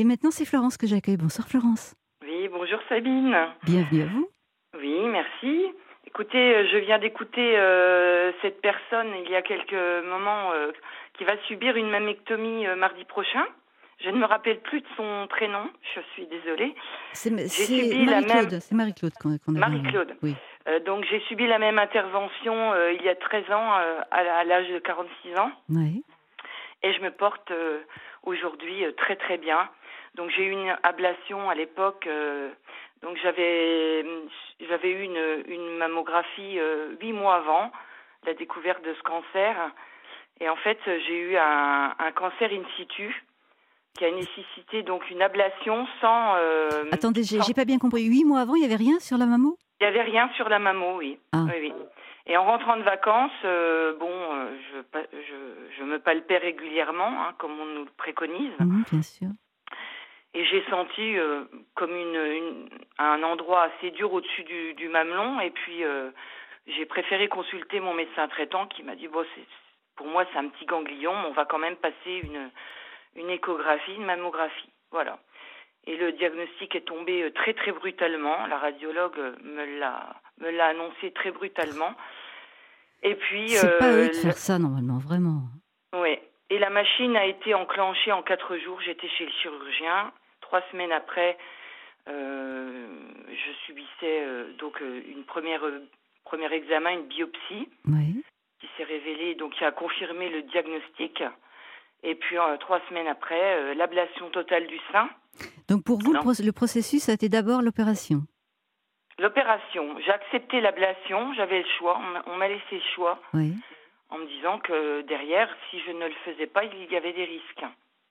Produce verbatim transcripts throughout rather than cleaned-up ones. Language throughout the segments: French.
Et maintenant, c'est Florence que j'accueille. Bonsoir Florence. Oui, bonjour Sabine. Bienvenue à vous. Oui, merci. Écoutez, je viens d'écouter euh, cette personne il y a quelques moments euh, qui va subir une mammectomie euh, mardi prochain. Je ne me rappelle plus de son prénom, je suis désolée. C'est, J'ai c'est subi Marie-Claude, la même... c'est Marie-Claude qu'on, qu'on avait. Marie-Claude. Oui. Euh, donc j'ai subi la même intervention euh, il y a treize ans, euh, à, à l'âge de quarante-six ans. Oui. Et je me porte euh, aujourd'hui euh, très très bien. Donc j'ai eu une ablation à l'époque. Euh, donc j'avais j'avais eu une, une mammographie euh, huit mois avant la découverte de ce cancer. Et en fait j'ai eu un, un cancer in situ qui a nécessité donc une ablation sans. Euh, Attendez, j'ai, sans... j'ai pas bien compris. Huit mois avant, il y avait rien sur la mammo ? Il n'y avait rien sur la mammo, oui. Ah. Oui, oui. Et en rentrant de vacances, euh, bon, euh, je, je, je me palpais régulièrement, hein, comme on nous le préconise. Mmh, bien sûr. Et j'ai senti euh, comme une, une, un endroit assez dur au-dessus du, du mamelon. Et puis, euh, j'ai préféré consulter mon médecin traitant qui m'a dit, bon, c'est, pour moi, c'est un petit ganglion, mais on va quand même passer une, une échographie, une mammographie. Voilà. Et le diagnostic est tombé très, très brutalement. La radiologue me l'a, me l'a annoncé très brutalement. Et puis... C'est euh, pas à eux de le... faire ça, normalement, vraiment. Oui. Et la machine a été enclenchée en quatre jours. J'étais chez le chirurgien. Trois semaines après, euh, je subissais euh, donc euh, une première, euh, premier examen, une biopsie, Oui. qui s'est révélée, donc qui a confirmé le diagnostic. Et puis euh, trois semaines après, euh, l'ablation totale du sein. Donc pour vous, le, Donc, pro- le processus a été d'abord l'opération. l'opération, j'ai accepté l'ablation, j'avais le choix, on m'a, on m'a laissé le choix, Oui. en me disant que derrière, si je ne le faisais pas, il y avait des risques.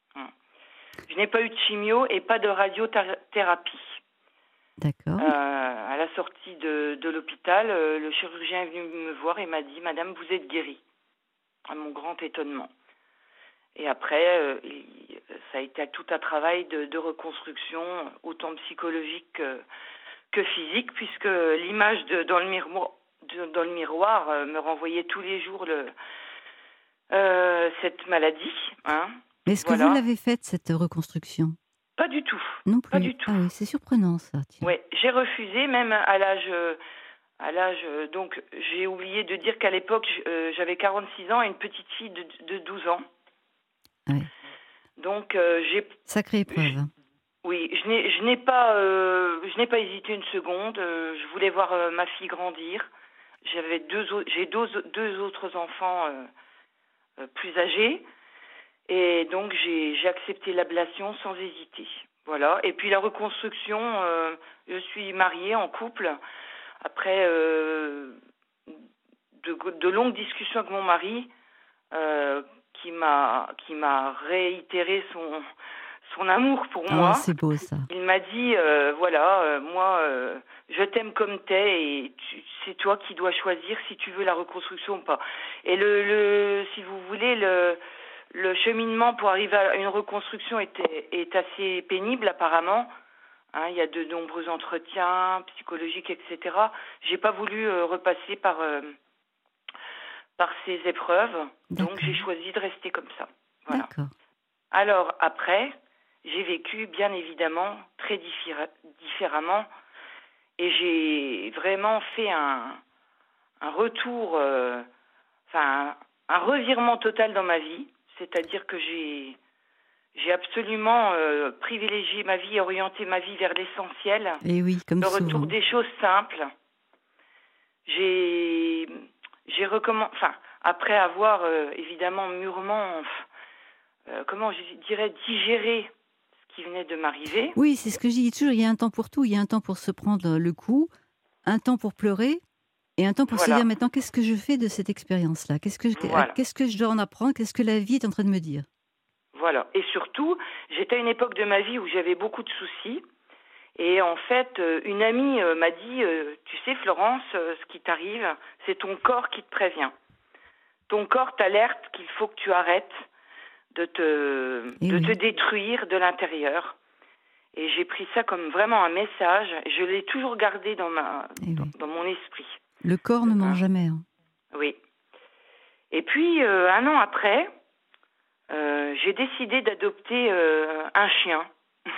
Je n'ai pas eu de chimio et pas de radiothérapie. D'accord. Euh, à la sortie de, de l'hôpital, euh, le chirurgien est venu me voir et m'a dit « Madame, vous êtes guérie », à mon grand étonnement. Et après, euh, il, ça a été tout un travail de, de reconstruction, autant psychologique que, que physique, puisque l'image de, dans le miroir, de, dans le miroir euh, me renvoyait tous les jours le, euh, cette maladie. Hein. Mais est-ce Voilà. que vous l'avez faite, cette reconstruction ? Pas du tout. Non plus. Pas du tout. Ah oui, c'est surprenant ça. Tiens. Ouais, j'ai refusé, même à l'âge, à l'âge. Donc, j'ai oublié de dire qu'à l'époque, euh, j'avais quarante-six ans et une petite fille de, de douze ans. Oui. Donc, euh, j'ai. Sacrée épreuve. Hein. Oui, je n'ai, je n'ai pas, euh, je n'ai pas hésité une seconde. Euh, je voulais voir euh, ma fille grandir. J'avais deux, j'ai deux, deux autres enfants euh, euh, plus âgés, et donc j'ai, j'ai accepté l'ablation sans hésiter. Voilà. Et puis la reconstruction, euh, je suis mariée en couple. Après euh, de, de longues discussions avec mon mari, euh, qui m'a qui m'a réitéré son son amour pour Oh, moi. c'est beau ça. Il m'a dit euh, voilà, euh, moi euh, je t'aime comme t'es et tu, c'est toi qui dois choisir si tu veux la reconstruction ou pas. Et le, le si vous voulez le le cheminement pour arriver à une reconstruction est, est assez pénible apparemment. Hein, il y a de nombreux entretiens psychologiques, et cetera. J'ai pas voulu euh, repasser par euh, par ces épreuves, D'accord. donc j'ai choisi de rester comme ça. Voilà. D'accord. Alors après, j'ai vécu bien évidemment très diffé- différemment et j'ai vraiment fait un un retour, euh, enfin un revirement total dans ma vie. C'est-à-dire que j'ai, j'ai absolument euh, privilégié ma vie, orienté ma vie vers l'essentiel. Et oui, comme le souvent. retour des choses simples. J'ai, j'ai recommencé, enfin, après avoir euh, évidemment mûrement, euh, comment je dirais, digéré ce qui venait de m'arriver. Oui, c'est ce que je dis toujours, il y a un temps pour tout. Il y a un temps pour se prendre le coup, un temps pour pleurer, et un temps pour Voilà. se dire maintenant qu'est-ce que je fais de cette expérience-là, qu'est-ce que, Voilà. qu'est-ce que je dois en apprendre, qu'est-ce que la vie est en train de me dire. Voilà. Et surtout, j'étais à une époque de ma vie où j'avais beaucoup de soucis. Et en fait, une amie m'a dit, tu sais Florence, ce qui t'arrive, c'est ton corps qui te prévient. Ton corps t'alerte qu'il faut que tu arrêtes de te, de oui. te détruire de l'intérieur. Et j'ai pris ça comme vraiment un message. Je l'ai toujours gardé dans, ma, dans, oui. dans mon esprit. Le corps ne ment jamais. Hein. Oui. Et puis, euh, un an après, euh, j'ai décidé d'adopter euh, un chien.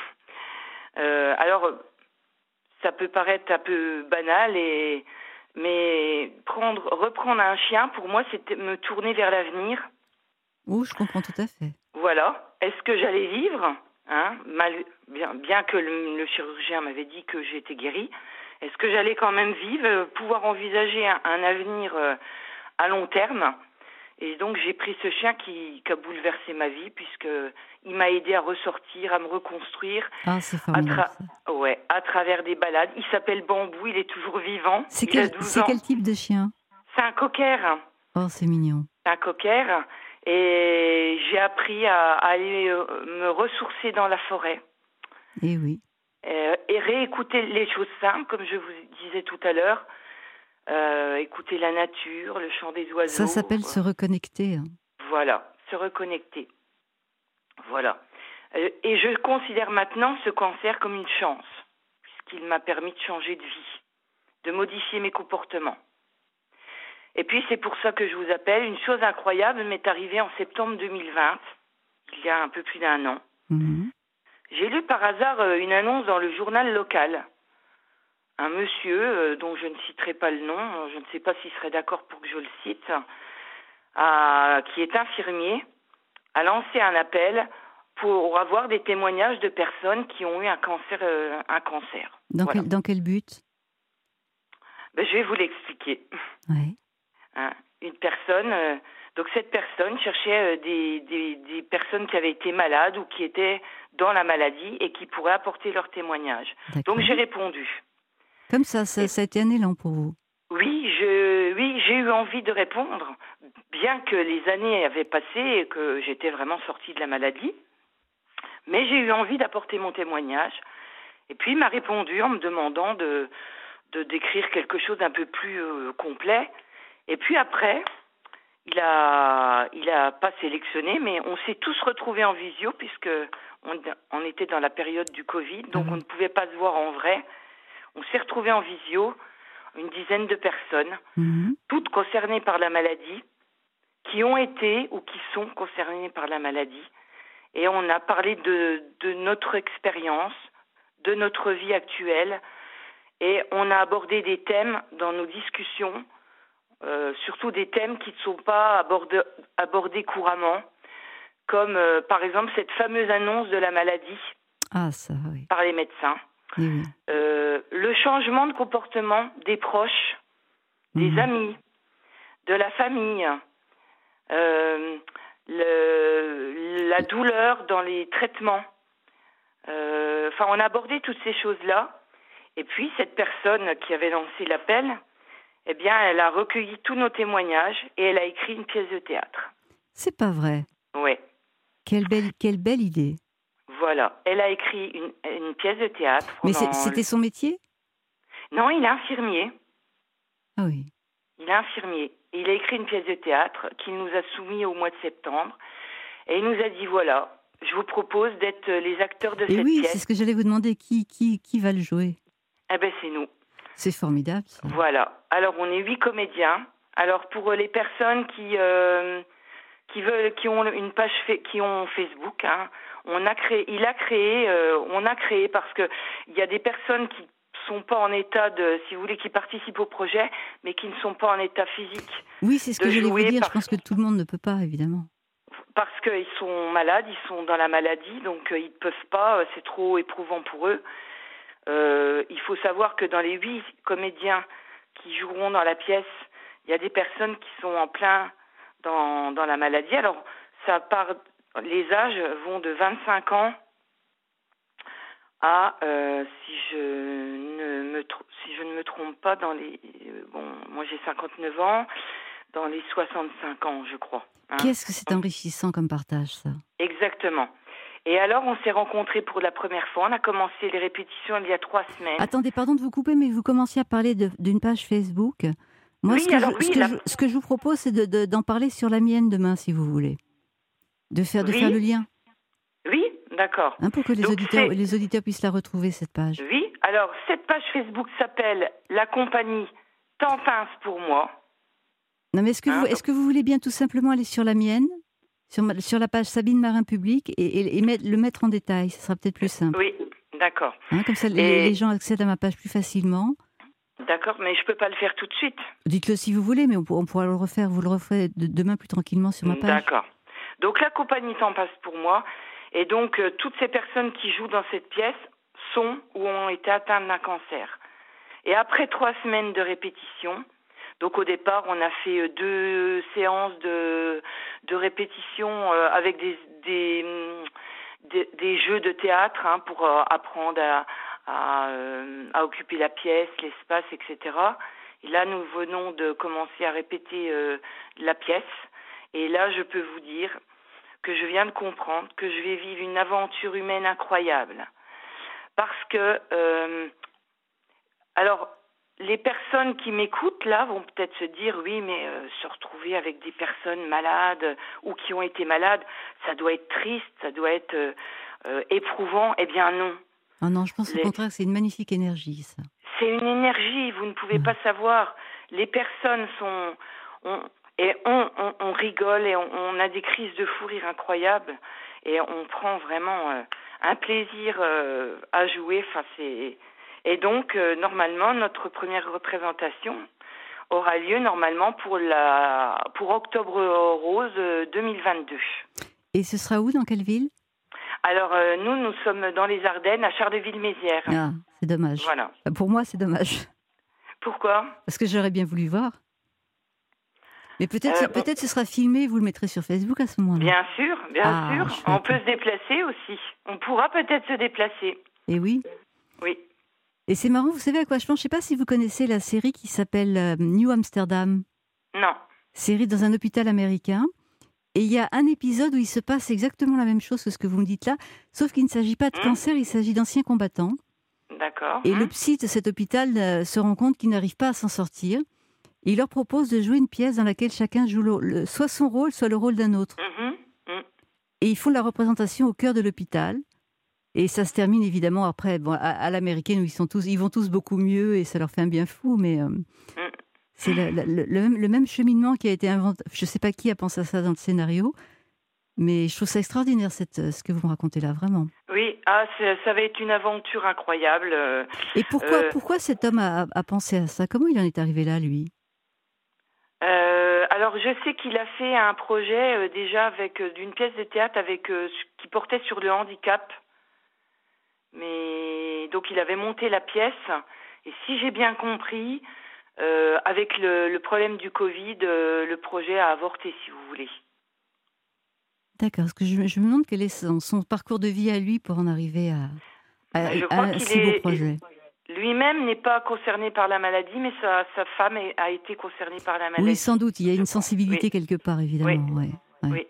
Euh, alors, ça peut paraître un peu banal, et, mais prendre, reprendre un chien, pour moi, c'était me tourner vers l'avenir. Oh, je comprends tout à fait. Voilà. Est-ce que j'allais vivre, hein, mal, bien, bien que le, le chirurgien m'avait dit que j'étais guérie, est-ce que j'allais quand même vivre, euh, pouvoir envisager un, un avenir euh, à long terme? Et donc j'ai pris ce chien qui, qui a bouleversé ma vie, puisque il m'a aidé à ressortir, à me reconstruire. Ah, c'est À, formidable, tra- ça. ouais, à travers des balades. Il s'appelle Bambou, il est toujours vivant. C'est Il a quel, douze c'est ans. quel type de chien? C'est un cocker. Oh, c'est mignon. C'est un cocker. Et j'ai appris à, à aller euh, me ressourcer dans la forêt. Eh oui. Euh, et réécouter les choses simples, comme je vous disais tout à l'heure. Euh, écouter la nature, le chant des oiseaux. Ça s'appelle se reconnecter. Hein. Voilà, se reconnecter. Voilà. Euh, et je considère maintenant ce cancer comme une chance, puisqu'il m'a permis de changer de vie, de modifier mes comportements. Et puis c'est pour ça que je vous appelle. Une chose incroyable m'est arrivée en septembre deux mille vingt, il y a un peu plus d'un an. Mmh. J'ai lu par hasard euh, une annonce dans le journal local. Un monsieur, euh, dont je ne citerai pas le nom, je ne sais pas s'il serait d'accord pour que je le cite, a, qui est infirmier, a lancé un appel pour avoir des témoignages de personnes qui ont eu un cancer. Euh, un cancer. Dans, Voilà. quel, dans quel but? Ben, je vais vous l'expliquer. Ouais. Hein, une personne, euh, donc cette personne cherchait euh, des, des, des personnes qui avaient été malades ou qui étaient dans la maladie et qui pourraient apporter leur témoignage. D'accord. Donc j'ai répondu. Comme ça, ça, Et- ça a été un élan pour vous. Oui, je, oui, j'ai eu envie de répondre, bien que les années avaient passé et que j'étais vraiment sortie de la maladie. Mais j'ai eu envie d'apporter mon témoignage. Et puis il m'a répondu en me demandant de, de d'écrire quelque chose d'un peu plus euh, complet. Et puis après, il a, il a pas sélectionné, mais on s'est tous retrouvés en visio, puisque on, on était dans la période du Covid, donc Ah oui. on ne pouvait pas se voir en vrai. On s'est retrouvés en visio, une dizaine de personnes, Mmh. toutes concernées par la maladie, qui ont été ou qui sont concernées par la maladie. Et on a parlé de, de notre expérience, de notre vie actuelle, et on a abordé des thèmes dans nos discussions, euh, surtout des thèmes qui ne sont pas abordés, abordés couramment, comme euh, par exemple cette fameuse annonce de la maladie Ah, ça, oui. par les médecins, Eh oui. euh, le changement de comportement des proches, des Mhm. amis, de la famille, euh, le, la douleur dans les traitements. Euh, enfin, on a abordé toutes ces choses-là. Et puis, cette personne qui avait lancé l'appel, eh bien, elle a recueilli tous nos témoignages et elle a écrit une pièce de théâtre. C'est pas vrai. Ouais, Quelle belle, quelle belle idée. voilà. Elle a écrit une, une pièce de théâtre. Mais pendant c'est- c'était son métier? le- Non, il est infirmier. Ah oui. Il est infirmier. Et il a écrit une pièce de théâtre qu'il nous a soumise au mois de septembre. Et il nous a dit, voilà, je vous propose d'être les acteurs de Et cette oui, pièce. c'est ce que j'allais vous demander. Qui, qui, qui va le jouer? Eh bien, c'est nous. C'est formidable, ça. Voilà. Alors, on est huit comédiens. Alors, pour les personnes qui euh, qui veulent, qui ont une page, fa- qui ont Facebook, hein, on a créé, il a créé, euh, on a créé parce que il y a des personnes qui sont pas en état de, si vous voulez, qui participent au projet, mais qui ne sont pas en état physique, Oui, c'est ce de que j'allais vous jouer dire. par- Je pense que tout le monde ne peut pas, évidemment. parce qu'ils sont malades, ils sont dans la maladie, donc euh, ils ne peuvent pas, euh, c'est trop éprouvant pour eux. Euh, il faut savoir que dans les huit comédiens qui joueront dans la pièce, il y a des personnes qui sont en plein dans, dans la maladie. Alors, ça part, les âges vont de vingt-cinq ans à, euh, si je ne me tr- si je ne me trompe pas, dans les, euh, bon, moi j'ai cinquante-neuf ans, dans les soixante-cinq ans, je crois. hein. Qu'est-ce que c'est enrichissant comme partage, ça. Exactement. Et alors, on s'est rencontrés pour la première fois. On a commencé les répétitions il y a trois semaines. Attendez, pardon de vous couper, mais vous commenciez à parler de- d'une page Facebook. Moi, Oui, ce, que alors je, oui, ce, que la- je, ce que je vous propose, c'est de- de- d'en parler sur la mienne demain, si vous voulez. De faire, de Oui. faire le lien, Oui, d'accord. hein, pour que les Donc, auditeurs, c'est- les auditeurs puissent la retrouver, cette page. Oui, alors cette page Facebook s'appelle La compagnie Tant pince pour moi. Non, mais est-ce que, Hein, vous, est-ce que vous voulez bien tout simplement aller sur la mienne, sur, ma- sur la page Sabine Marin Public, et, et, et mettre- le mettre en détail? Ce sera peut-être plus simple. Oui, D'accord. Hein, comme ça, les, les Et gens accèdent à ma page plus facilement. d'accord, mais je peux pas le faire tout de suite. Dites-le si vous voulez, mais on, pour- on pourra le refaire. Vous le referez de- demain plus tranquillement sur ma page. D'accord. Donc la compagnie t'en passe pour moi. Et donc euh, toutes ces personnes qui jouent dans cette pièce sont ou ont été atteintes d'un cancer. Et après trois semaines de répétition, donc au départ on a fait euh, deux séances de, de répétition euh, avec des, des, hum, des, des jeux de théâtre hein, pour euh, apprendre à, à, euh, à occuper la pièce, l'espace, et cetera. Et là nous venons de commencer à répéter euh, la pièce. Et là, je peux vous dire que je viens de comprendre que je vais vivre une aventure humaine incroyable. Parce que, euh, alors, les personnes qui m'écoutent là vont peut-être se dire, oui, mais euh, se retrouver avec des personnes malades ou qui ont été malades, ça doit être triste, ça doit être euh, euh, éprouvant. Eh bien non. Ah non, je pense au Les- contraire que c'est une magnifique énergie, ça. C'est une énergie, vous ne pouvez Ouais. pas savoir. Les personnes sont... On, et on, on, on rigole et on, on a des crises de fou rire incroyables. Et on prend vraiment euh, un plaisir euh, à jouer. Enfin, c'est... Et donc, euh, normalement, notre première représentation aura lieu normalement pour, la, pour Octobre Rose euh, deux mille vingt-deux. Et ce sera où, dans quelle ville? Alors, euh, nous, nous sommes dans les Ardennes, à Charleville-Mézières. Ah, c'est dommage. Voilà. Euh, Pour moi, c'est dommage. Pourquoi ? Parce que j'aurais bien voulu voir. Mais peut-être Euh, on- peut-être ce sera filmé et vous le mettrez sur Facebook à ce moment-là. Bien sûr, bien Ah, sûr. chouette. On peut se déplacer aussi. On pourra peut-être se déplacer. Et oui. Oui. Et c'est marrant, vous savez à quoi je pense? Je ne sais pas si vous connaissez la série qui s'appelle euh, New Amsterdam. Non. Série dans un hôpital américain. Et il y a un épisode où il se passe exactement la même chose que ce que vous me dites là, sauf qu'il ne s'agit pas de Hmm. cancer, il s'agit d'anciens combattants. D'accord. Et Hmm. le psy de cet hôpital euh, se rend compte qu'il n'arrive pas à s'en sortir. Il leur propose de jouer une pièce dans laquelle chacun joue le- le- soit son rôle, soit le rôle d'un autre. Mhm. Hmm. Et ils font la représentation au cœur de l'hôpital. Et ça se termine évidemment après, bon, à, à l'américaine, où ils, sont tous, ils vont tous beaucoup mieux et ça leur fait un bien fou, mais euh, Hmm. c'est le, le- le- le même, le même cheminement qui a été inventé. Je ne sais pas qui a pensé à ça dans le scénario, mais je trouve ça extraordinaire, cette, euh, ce que vous me racontez là, vraiment. Oui. Ah, c'est- ça va être une aventure incroyable. euh, Et pourquoi, euh, pourquoi cet homme a, a- a pensé à ça? Comment il en est arrivé là, lui? euh, alors, je sais qu'il a fait un projet euh, déjà avec euh, d'une pièce de théâtre avec euh, qui portait sur le handicap. Mais donc, il avait monté la pièce. Et si j'ai bien compris, euh, avec le, le problème du Covid, euh, le projet a avorté, si vous voulez. D'accord, parce que je, me- je me demande quel est son, son parcours de vie à lui pour en arriver à, à- Ben, je à crois un qu'il si beau est projet. lui-même n'est pas concerné par la maladie, mais sa, sa femme est- a été concernée par la maladie. Oui, sans doute, il y a je une crois. sensibilité Oui, quelque part, évidemment. Ouais, ouais. oui.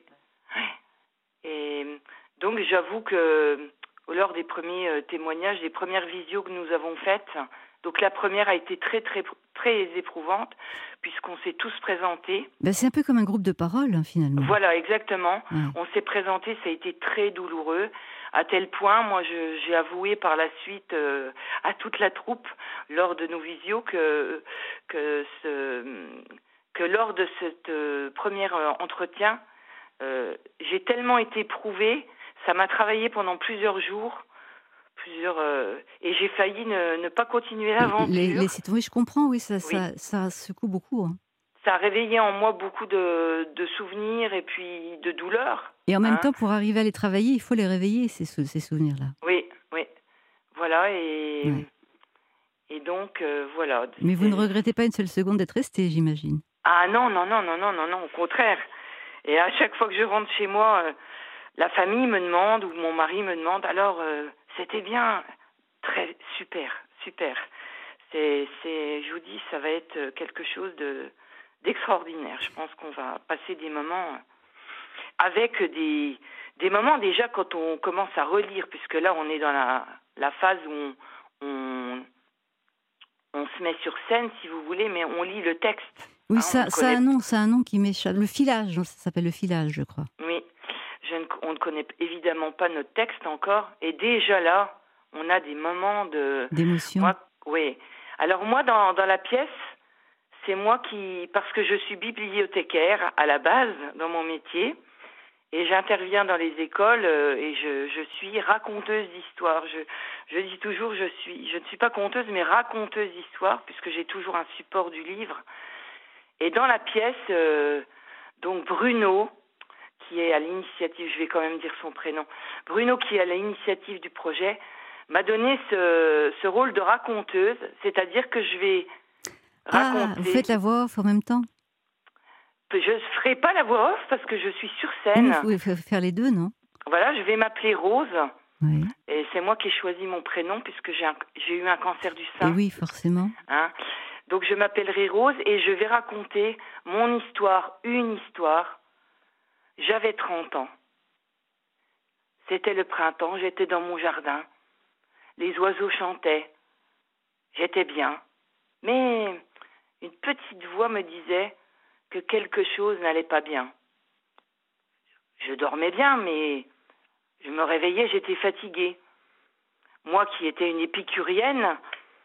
Et donc j'avoue que lors des premiers euh, témoignages, des premières visios que nous avons faites, donc la première a été très très très éprouvante puisqu'on s'est tous présentés. Ben, c'est un peu comme un groupe de parole, hein, finalement. Voilà, exactement. Ouais. On s'est présentés, ça a été très douloureux, à tel point, moi, je- j'ai avoué par la suite euh, à toute la troupe, lors de nos visios, que, que, ce, que lors de ce euh, premier euh, entretien, euh, j'ai tellement été éprouvée, ça m'a travaillé pendant plusieurs jours, plusieurs, euh, et j'ai failli ne, ne pas continuer l'aventure. Les, les, c'est- oui, je comprends, oui, ça, Oui. ça, ça secoue beaucoup. Hein. Ça a réveillé en moi beaucoup de, de souvenirs et puis de douleurs. Et en même hein. temps, pour arriver à les travailler, il faut les réveiller, ces, sou- ces souvenirs-là. Oui, oui. Voilà, et, Ouais. et donc, euh, voilà. Mais vous ne C'est- regrettez pas une seule seconde d'être resté, j'imagine. Ah non, non, non, non, non, non, non, au contraire. Et à chaque fois que je rentre chez moi, euh, la famille me demande, ou mon mari me demande, alors, euh, c'était bien, très, super, super. C'est, c'est, je vous dis, ça va être quelque chose de, d'extraordinaire. Je pense qu'on va passer des moments avec des, des moments déjà quand on commence à relire, puisque là, on est dans la, la phase où on, on, on se met sur scène, si vous voulez, mais on lit le texte. Oui, Hein, on ça, ne ça a un connaît- nom, ça a un nom qui m'échappe. Le filage, ça s'appelle le filage, je crois. Oui, je ne, on ne connaît évidemment pas notre texte encore, et déjà là, on a des moments de... D'émotion. Moi, oui. Alors moi, dans, dans la pièce, c'est moi qui... Parce que je suis bibliothécaire à la base, dans mon métier, Et j'interviens dans les écoles euh, et je, je suis raconteuse d'histoire. Je, je dis toujours, je suis, je ne suis pas conteuse, mais raconteuse d'histoire, puisque j'ai toujours un support du livre. Et dans la pièce, euh, donc Bruno, qui est à l'initiative, je vais quand même dire son prénom, Bruno qui est à l'initiative du projet, m'a donné ce, ce rôle de raconteuse, c'est-à-dire que je vais raconter... Ah, vous faites la voix off en même temps? Je ne ferai pas la voix off parce que je suis sur scène. Mais vous pouvez faire les deux, non? Voilà, je vais m'appeler Rose. Oui. Et c'est moi qui ai choisi mon prénom puisque j'ai, un, j'ai eu un cancer du sein. Et oui, forcément. Hein? Donc je m'appellerai Rose et je vais raconter mon histoire, une histoire. J'avais trente ans. C'était le printemps, j'étais dans mon jardin. Les oiseaux chantaient. J'étais bien. Mais une petite voix me disait que quelque chose n'allait pas bien. Je dormais bien, mais je me réveillais, j'étais fatiguée. Moi qui étais une épicurienne,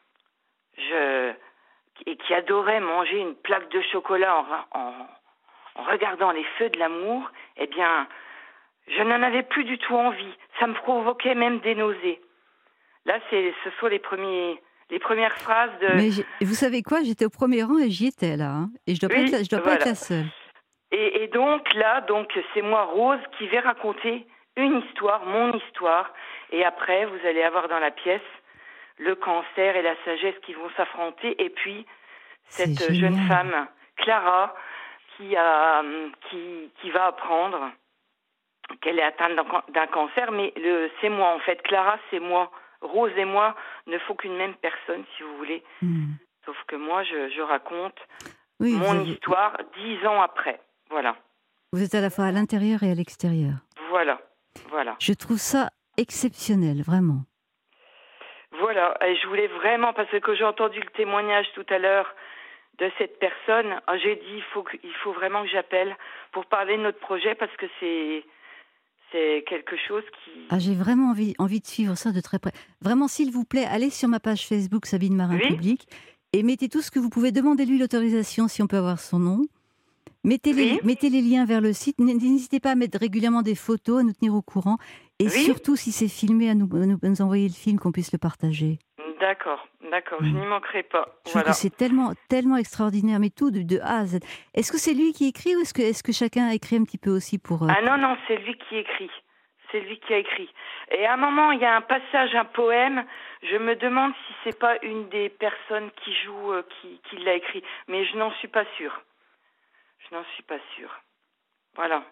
je, et qui adorais manger une plaque de chocolat en, en, en regardant les feux de l'amour, eh bien, je n'en avais plus du tout envie. Ça me provoquait même des nausées. Là, c'est, ce sont les premiers... Les premières phrases de... Mais vous savez quoi? J'étais au premier rang et j'y étais là. Hein. Et je ne dois, oui, pas, être, je dois voilà. pas être la seule. Et, et donc là, donc, c'est moi, Rose, qui vais raconter une histoire, mon histoire. Et après, vous allez avoir dans la pièce le cancer et la sagesse qui vont s'affronter. Et puis, cette jeune femme, Clara, qui, a, qui, qui va apprendre qu'elle est atteinte d'un, d'un cancer. Mais le, c'est moi, en fait. Clara, c'est moi. Rose et moi ne faut qu'une même personne, si vous voulez. Mmh. Sauf que moi, je, je raconte oui, mon avez... histoire dix ans après. Voilà. Vous êtes à la fois à l'intérieur et à l'extérieur. Voilà, voilà. Je trouve ça exceptionnel, vraiment. Voilà, et je voulais vraiment, parce que j'ai entendu le témoignage tout à l'heure de cette personne, j'ai dit il faut, il faut vraiment que j'appelle pour parler de notre projet, parce que c'est... C'est quelque chose qui... Ah, j'ai vraiment envie, envie de suivre ça de très près. Vraiment, s'il vous plaît, allez sur ma page Facebook Sabine Marin oui. Public et mettez tout ce que vous pouvez. Demandez-lui l'autorisation si on peut avoir son nom. Mettez, oui. les, mettez les liens vers le site. N'hésitez pas à mettre régulièrement des photos, à nous tenir au courant. Et oui. surtout, si c'est filmé, à nous, à nous, à nous envoyer le film, qu'on puisse le partager. D'accord, d'accord, mmh. je n'y manquerai pas. Je voilà. trouve que c'est tellement, tellement extraordinaire, mais tout de, de A à Z. Est-ce que c'est lui qui écrit ou est-ce que, est-ce que chacun a écrit un petit peu aussi pour... Euh... Ah non, non, c'est lui qui écrit. C'est lui qui a écrit. Et à un moment, il y a un passage, un poème, je me demande si c'est pas une des personnes qui joue, euh, qui, qui l'a écrit. Mais je n'en suis pas sûre. Je n'en suis pas sûre. Voilà.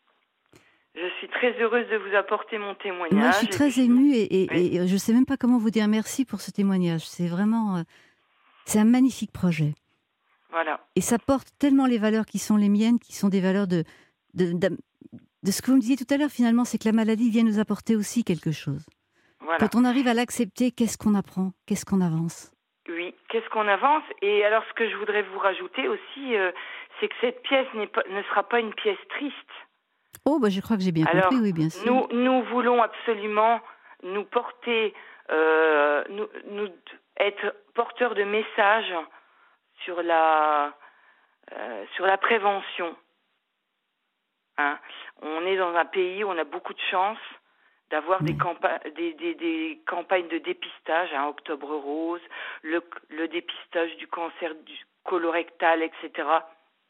Je suis très heureuse de vous apporter mon témoignage. Moi, je suis très puis... émue et, et, oui. et je ne sais même pas comment vous dire merci pour ce témoignage. C'est vraiment... Euh, c'est un magnifique projet. Voilà. Et ça porte tellement les valeurs qui sont les miennes, qui sont des valeurs de... de, de, de ce que vous me disiez tout à l'heure, finalement, c'est que la maladie vient nous apporter aussi quelque chose. Voilà. Quand on arrive à l'accepter, qu'est-ce qu'on apprend? Qu'est-ce qu'on avance? Oui, qu'est-ce qu'on avance? Et alors, ce que je voudrais vous rajouter aussi, euh, c'est que cette pièce n'est pas, ne sera pas une pièce triste. Oh, bah, je crois que j'ai bien Alors, compris, oui, bien sûr. Nous, nous voulons absolument nous porter, euh, nous, nous être porteurs de messages sur la, euh, sur la prévention. Hein? On est dans un pays où on a beaucoup de chance d'avoir mmh. des, campa- des, des, des campagnes de dépistage, hein, Octobre Rose, le, le dépistage du cancer du colorectal, et cetera.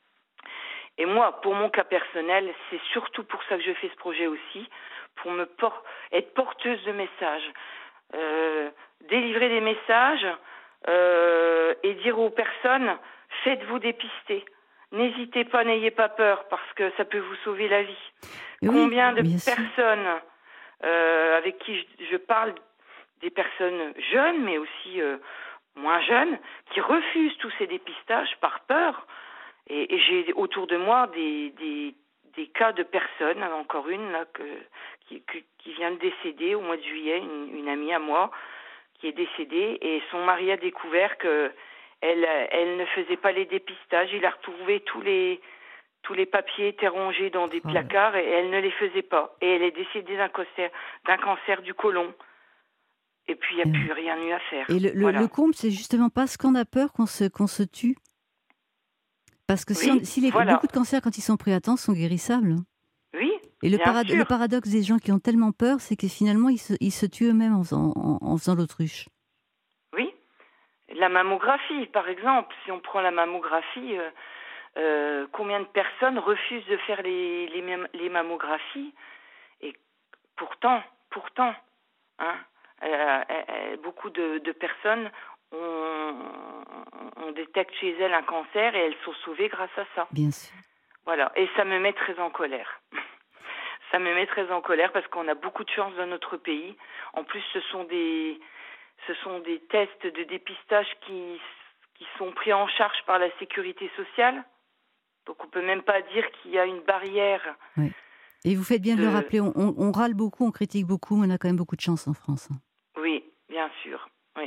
Et moi, pour mon cas personnel, c'est surtout pour ça que je fais ce projet aussi, pour me por- être porteuse de messages, euh, délivrer des messages euh, et dire aux personnes, faites-vous dépister. N'hésitez pas, n'ayez pas peur, parce que ça peut vous sauver la vie. Oui, combien de personnes euh, avec qui je, je parle, des personnes jeunes, mais aussi euh, moins jeunes, qui refusent tous ces dépistages par peur. Et, et j'ai autour de moi des, des, des cas de personnes, encore une là, que, qui, qui, qui vient de décéder au mois de juillet, une, une amie à moi qui est décédée, et son mari a découvert que elle, elle ne faisait pas les dépistages. Il a retrouvé tous les, tous les papiers étaient rongés dans des placards et elle ne les faisait pas. Et elle est décédée d'un cancer, d'un cancer du côlon. Et puis il n'y a plus rien eu à faire. Et le, le, voilà. le comble, c'est justement parce qu'on a peur qu'on se, qu'on se tue. Parce que si, oui, on, si les, voilà. beaucoup de cancers, quand ils sont pris à temps, sont guérissables. Oui, Et le, Bien parad- sûr. le paradoxe des gens qui ont tellement peur, c'est que finalement, ils se, ils se tuent eux-mêmes en faisant, en, en faisant l'autruche. Oui. La mammographie, par exemple, si on prend la mammographie, euh, euh, combien de personnes refusent de faire les, les, mam- les mammographies? Et pourtant, pourtant, hein, euh, euh, beaucoup de, de personnes, on, on détecte chez elles un cancer et elles sont sauvées grâce à ça. Bien sûr. Voilà. Et ça me met très en colère. Ça me met très en colère parce qu'on a beaucoup de chance dans notre pays. En plus, ce sont des, ce sont des tests de dépistage qui, qui sont pris en charge par la sécurité sociale. Donc on peut même pas dire qu'il y a une barrière. Oui. Et vous faites bien de, de le rappeler, on, on, on râle beaucoup, on critique beaucoup, mais on a quand même beaucoup de chance en France. Oui, bien sûr. Oui.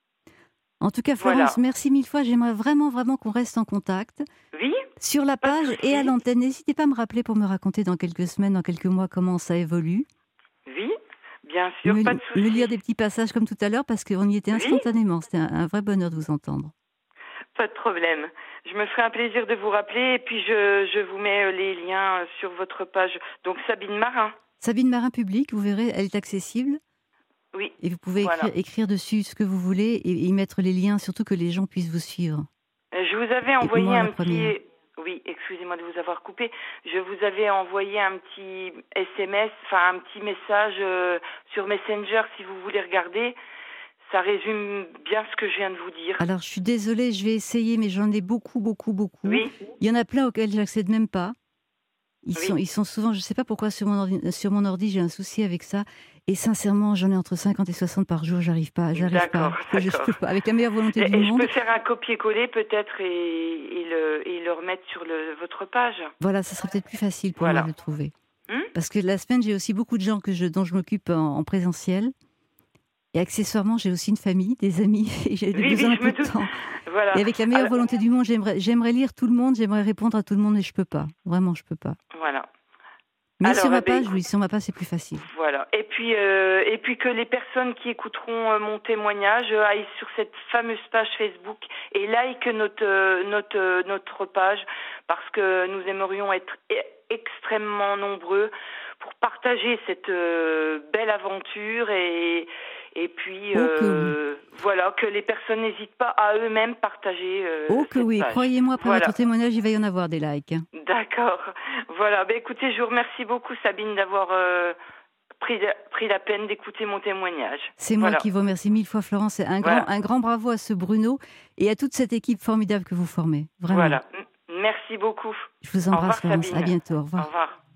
En tout cas, Florence, voilà. merci mille fois. J'aimerais vraiment, vraiment qu'on reste en contact. Oui. Sur la page et à l'antenne. N'hésitez pas à me rappeler pour me raconter dans quelques semaines, dans quelques mois, comment ça évolue. Oui, bien sûr, me, pas de souci. Me lire des petits passages comme tout à l'heure, parce qu'on y était instantanément. Oui. C'était un, un vrai bonheur de vous entendre. Pas de problème. Je me ferai un plaisir de vous rappeler et puis je, je vous mets les liens sur votre page. Donc Sabine Marin. Sabine Marin Public, vous verrez, elle est accessible. Oui. Et vous pouvez voilà. écrire, écrire dessus ce que vous voulez et y mettre les liens, surtout que les gens puissent vous suivre. Je vous avais envoyé un petit... Oui, excusez-moi de vous avoir coupé. Je vous avais envoyé un petit S M S, enfin un petit message euh, sur Messenger si vous voulez regarder. Ça résume bien ce que je viens de vous dire. Alors, je suis désolée, je vais essayer, mais j'en ai beaucoup, beaucoup, beaucoup. Oui. Il y en a plein auxquels je n'accède même pas. Ils, oui. sont, ils sont souvent, je ne sais pas pourquoi sur mon ordi, sur mon ordi j'ai un souci avec ça. Et sincèrement, j'en ai entre cinquante et soixante par jour, j'arrive pas, j'arrive d'accord, pas. Je, je peux pas. Avec la meilleure volonté et, du et monde. Je peux faire un copier-coller peut-être et, et, le, et le remettre sur le, votre page. Voilà, ça serait peut-être plus facile pour voilà. moi de le trouver. Hum Parce que la semaine, j'ai aussi beaucoup de gens que je, dont je m'occupe en, en présentiel. Et accessoirement, j'ai aussi une famille, des amis, et j'ai oui, besoin oui, d'un peu de temps. Voilà. Et avec la meilleure Alors... volonté du monde, j'aimerais, j'aimerais lire tout le monde, j'aimerais répondre à tout le monde, mais je peux pas. Vraiment, je peux pas. Voilà. Mais Alors, sur ma eh ben, page, oui, sur ma page, c'est plus facile. Voilà. Et puis, euh, et puis que les personnes qui écouteront euh, mon témoignage euh, aillent sur cette fameuse page Facebook et like notre euh, notre euh, notre page parce que nous aimerions être e- extrêmement nombreux pour partager cette euh, belle aventure et et puis oh, euh, que oui. voilà que les personnes n'hésitent pas à eux-mêmes partager. Euh, oh que cette oui, page. croyez-moi, après voilà. votre témoignage, il va y en avoir des likes. D'accord. Voilà. Ben écoutez, je vous remercie beaucoup, Sabine, d'avoir euh, pris, pris la peine d'écouter mon témoignage. C'est voilà. moi qui vous remercie mille fois, Florence. Un, voilà. grand, un grand bravo à ce Bruno et à toute cette équipe formidable que vous formez. Vraiment. Voilà. Merci beaucoup. Je vous embrasse, Au revoir, Florence. Sabine. À bientôt. Au revoir. Au revoir.